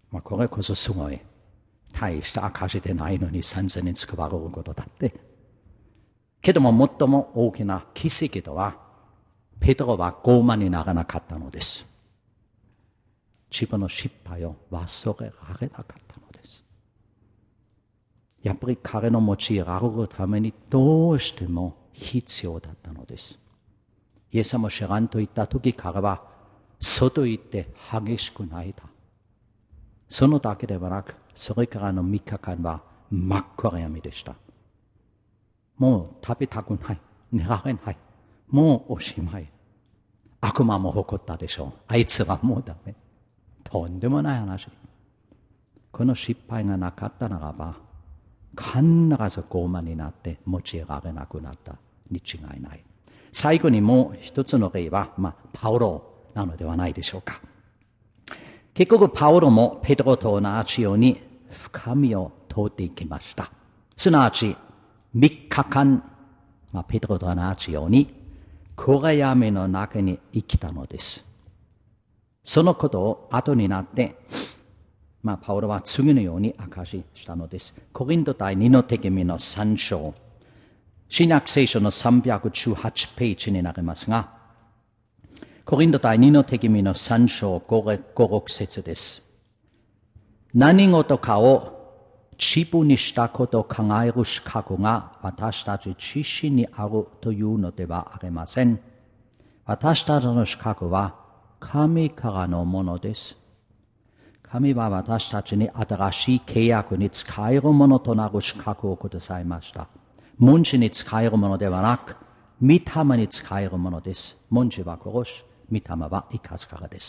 これこそすごい。大した証でないのに先生に使われることだって。けども最も大きな奇跡とは、ペテロは傲慢にならなかったのです。自分の失敗を忘れられなかったのです。やっぱり彼の用いられるためにどうしても必要だったのです。イエス様を知らんと言った時、彼は外行って激しく泣いた。そのだけではなく、それからの3日間は真っ暗闇でした。もう食べたくない。寝られない。もうおしまい。悪魔も怒ったでしょう。あいつはもうダメ。とんでもない話。この失敗がなかったならば、必ず傲慢になって用いられなくなったに違いない。最後にもう一つの例は、パウロなのではないでしょうか。結局パウロもペテロと同じように深みを通っていきました。すなわち3日間、ペテロと同じように暗闇の中に生きたのです。そのことを後になって、パウロは次のように明かししたのです。コリント第2の手紙の3章、新約聖書の318ページになりますが、コリント第2の手紙の3章5、6節です。何事かを自分にしたことを考える資格が私たち自身にあるというのではありません。私たちの資格は神からのものです。神は私たちに新しい契約に使えるものとなる資格をくださいました。文字に使えるものではなく、御霊に使えるものです。文字は殺し、御霊は生かすからです。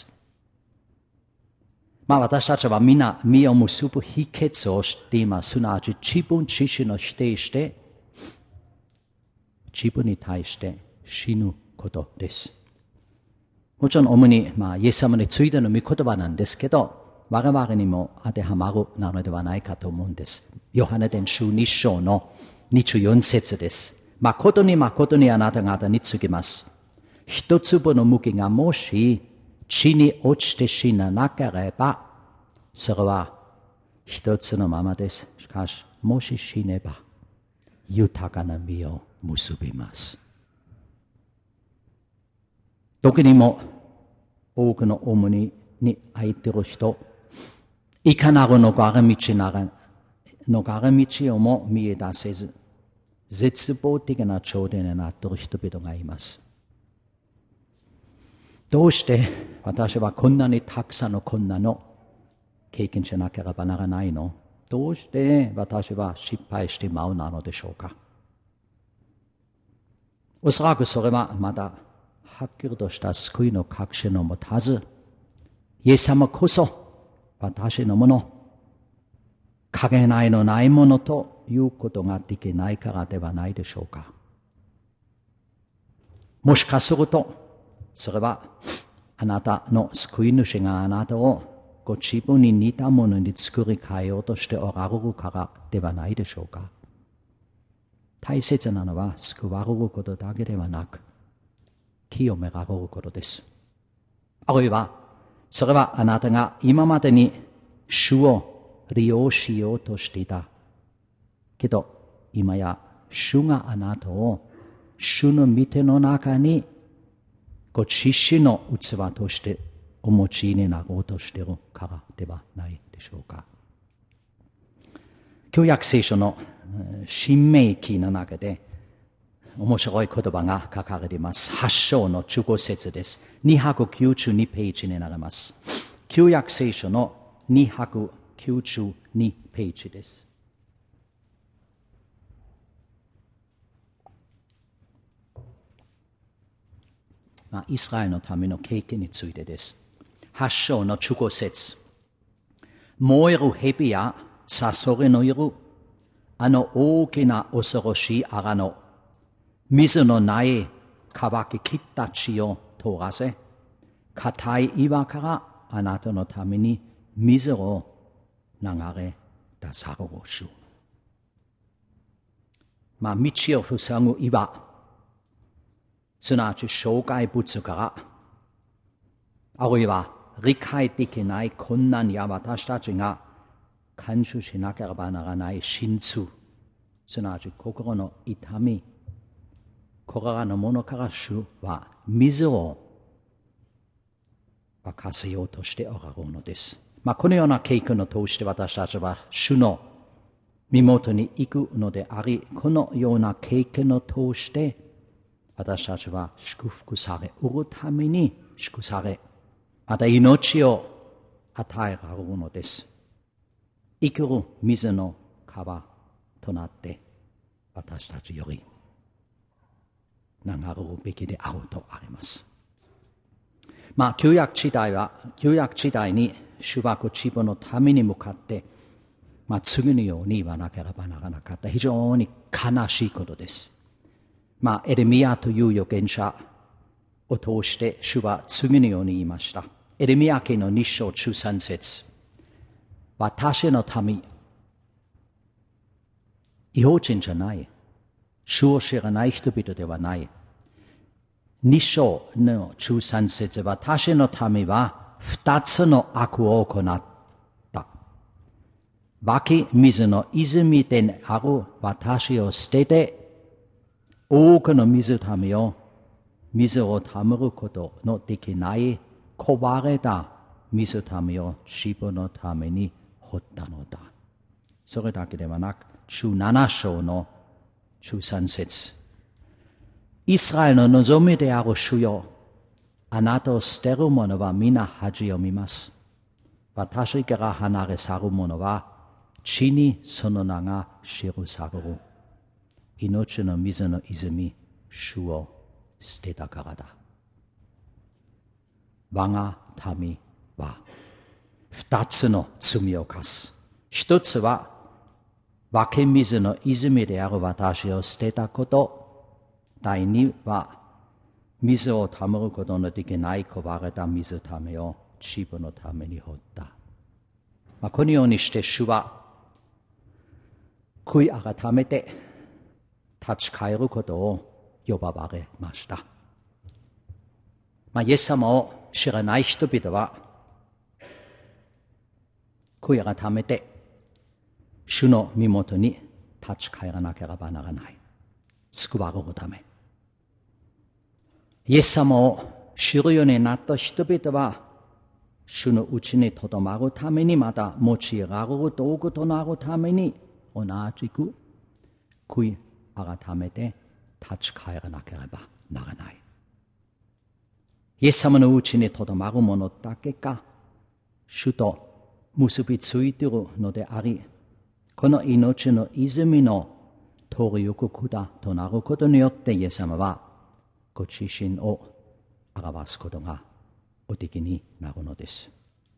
私たちは皆実を結ぶ秘訣を知っています。すなわち自分自身を否定して、自分に対して死ぬことです。もちろん主にイエス様についての御言葉なんですけど、我々にも当てはまるなのではないかと思うんです。ヨハネ伝書2章の24節です。誠に誠にあなた方に告げます。一粒の麦がもし地に落ちて死ななければ、それは一つのままです。しかし、もし死ねば、豊かな実を結びます。時にも多くの重荷に空いている人、いかなる逃れ道をも見え出せず、絶望的な状態になっている人々がいます。どうして私はこんなにたくさんの困難を経験しなければならないの？どうして私は失敗してまうなのでしょうか？おそらくそれはまだはっきりとした救いの確信を持たず、イエス様こそ私のもの、かけがえのないものということができないからではないでしょうか。もしかすると、それはあなたの救い主があなたをご自分に似たものに作り変えようとしておられるからではないでしょうか。大切なのは救われることだけではなく、清められることです。あるいは、それはあなたが今までに主を利用しようとしていた。けど、今や主があなたを主の御手の中にご自身の器としてお持ちになろうとしているからではないでしょうか。旧約聖書の新明記の中で面白い言葉が書かれています。8章の15節です。292ページになります。旧約聖書の292ページです。イスラエルのための経験についてです。8章の15節。燃える蛇やサソリのいるあの大きな恐ろしい荒野、水のない乾ききった地を通らせ、固い岩からあなたのために水を流れ出さる主。道を塞ぐ岩、すなわち障害物から、あるいは理解できない困難や私たちが感謝しなければならない心痛、すなわち心の痛み、これらのものから主は水を沸かせようとしておられるのです。このような経験を通して私たちは主の身元に行くのであり、このような経験を通して私たちは祝福され、売るために祝福され、また命を与えられるのです。生きる水の川となって私たちより流れるべきであるとあります。旧約時代に主は自分のために向かって、次のように言わなければならなかった非常に悲しいことです。エレミヤという預言者を通して主は次のように言いました。エレミヤ記の2章13節。私の民、異邦人じゃない。主を知らない人々ではない。2章の13節。私の民は2つの悪を行った。湧き水の泉である私を捨てて、多くの水をためることのできない壊れた水ためを自分のために掘ったのだ。それだけではなく、17章の13節。イスラエルの望みである主よ、あなたを捨てる者は皆恥を見ます。私から離れ去る者は地にその名が記される。命の水の泉、主を捨てたからだ。我が民は二つの罪を犯す。一つは湧き水の泉である私を捨てたこと。第二は水をためることのできない壊れた水ためを自分のために掘った。このようにして主は悔い改めて立ち返ることを呼ばれました。イエス様を知らない人々は悔い改めて主の身元に立ち返らなければならない。救われるため。イエス様を知るようになった人々は主のうちにとどまるために、また用いられる道具となるために同じく悔い改めて立ち返らなければならない。イエス様のうちにとどまる者だけが主と結びついているのであり、この命の泉の通りゆく管となることによってイエス様はご自身を表すことがおできになるのです。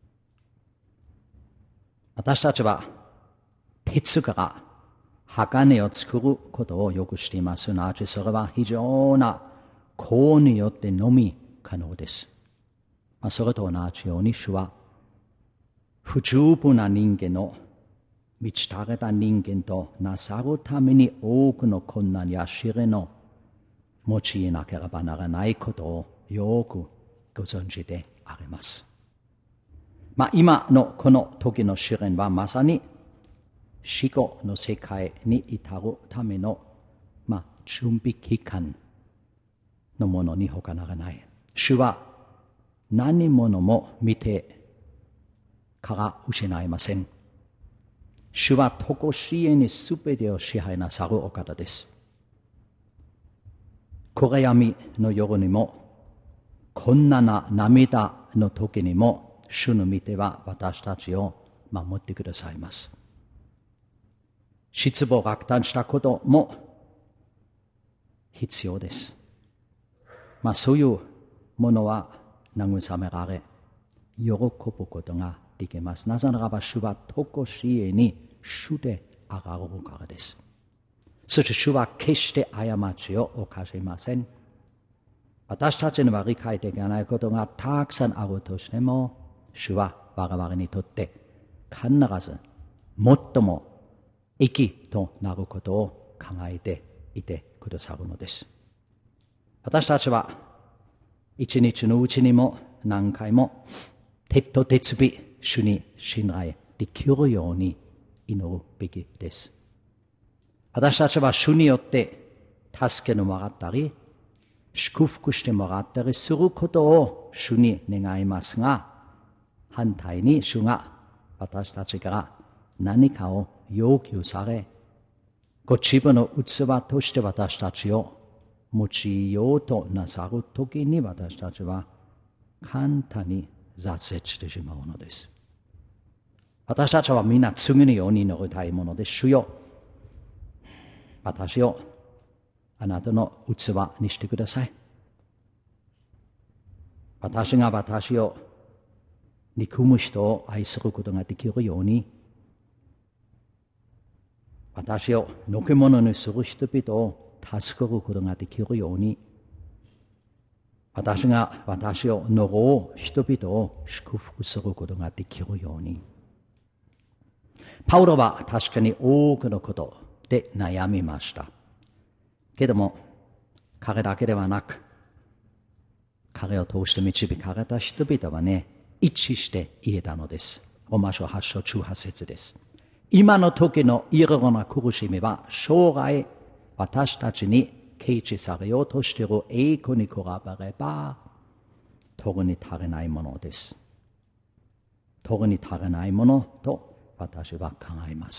私たちは鉄から鋼を作ることをよくしています。すなわちそれは非常な高温によってのみ可能です。それと同じように主は不十分な人間の満ち足れた人間となさるために多くの困難や試練を用いなければならないことをよくご存知であります。今のこの時の試練はまさに死後の世界に至るための、準備期間のものに他ならない。主は何者も見てから失いません。主は常しえにすべてを支配なさるお方です。暗闇の夜にも、困難な涙の時にも、主の御手は私たちを守ってくださいます。失望落胆したことも必要です。そういうものは慰められ、喜ぶことができます。なぜならば主は常しえに主であられるからです。そして主は決して過ちを犯しません。私たちには理解できないことがたくさんあるとしても、主は我々にとって必ず最も益となることを考えていてくださるのです。私たちは一日のうちにも何回も鉄と鉄尾、主に信頼できるように祈るべきです。私たちは主によって助けてもらったり、祝福してもらったりすることを主に願いますが、反対に主が私たちから何かを要求され、ご自分の器として私たちを用いようとなさるときに私たちは簡単に挫折してしまうのです。私たちはみんな次のように祈りたいものです。主よ、私をあなたの器にしてください。私が私を憎む人を愛することができるように、私をのけ者にする人々を助けることができるように、私が私を呪う人々を祝福することができるように。パウロは確かに多くのことで悩みました。けども、彼だけではなく、彼を通して導かれた人々はね、一致して言えたのです。ローマ書8章18節です。今の時のいろいろな苦しみは、将来私たちに掲示されようとしている栄光に比べれば、特に足りないものです。特に足りないものと私は考えます。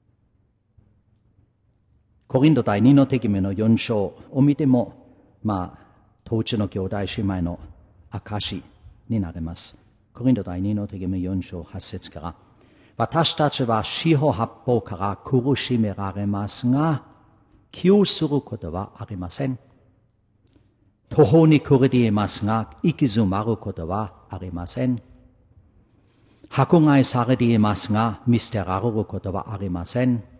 コリント第2の手紙の4章を見ても、当地の兄弟姉妹の証になります。コリント第2の手紙4章8節から、私たちは四方八方から苦しめられますが、気をすることはありません。途方に暮れていますが、行き詰まることはありません。迫害されていますが、見捨てられることはありません。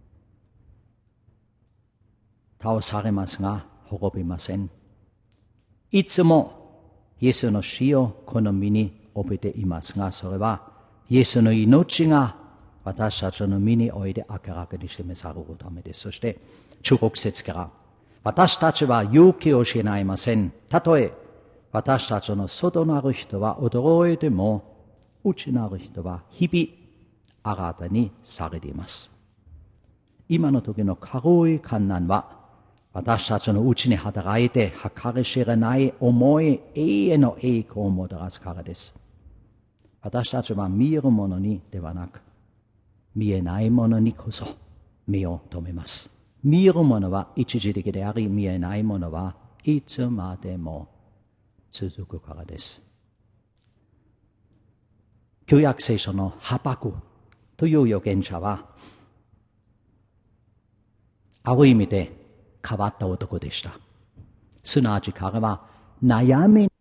倒されますが、滅びません。いつもイエスの死をこの身に帯びていますが、それはイエスの命が私たちの身において明らかに示されるためです。そして16節から、私たちは勇気を失いません。たとえ私たちの外なる人は驚いても、内なる人は日々新たにされています。今の時の軽い観難は、私たちのうちに働いて計り知れない重い永遠の栄光をもたらすからです。私たちは見えるものにではなく、見えないものにこそ目を留めます。見えるものは一時的であり、見えないものはいつまでも続くからです。旧約聖書のハバクという預言者は、ある意味で変わった男でした。すなわち彼は悩み